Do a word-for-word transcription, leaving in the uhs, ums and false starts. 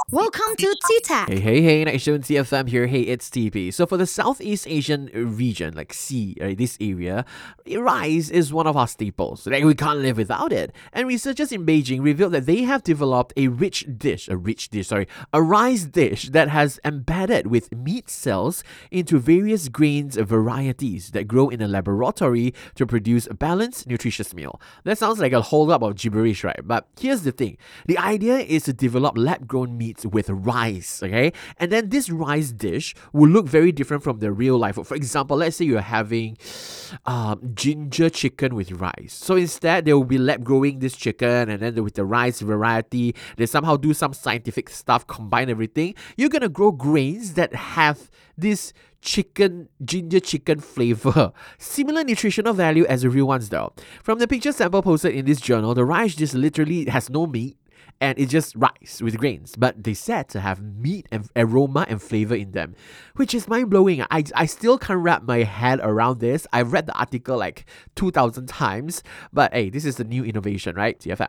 Welcome to T-Tech. Hey, hey, hey, Night Show T F M here. Hey, it's T P. So for the Southeast Asian region, like C, right, this area, rice is one of our staples. Like, we can't live without it. And researchers in Beijing revealed that they have developed a rich dish, a rich dish, sorry, a rice dish that has embedded with meat cells into various grains varieties that grow in a laboratory to produce a balanced, nutritious meal. That sounds like a whole lot of gibberish, right? But here's the thing. The idea is to develop lab-grown meats with rice, okay? And then this rice dish will look very different from the real life. For example, let's say you're having um, ginger chicken with rice. So instead, they will be lab growing this chicken, and then with the rice variety, they somehow do some scientific stuff, combine everything. You're gonna grow grains that have this chicken, ginger chicken flavor. Similar nutritional value as the real ones though. From the picture sample posted in this journal, the rice dish literally has no meat, and it's just rice with grains, but they said to have meat and aroma and flavor in them, which is mind-blowing. I, I still can't wrap my head around this. I've read the article like two thousand times, but hey, this is the new innovation, right? T F M.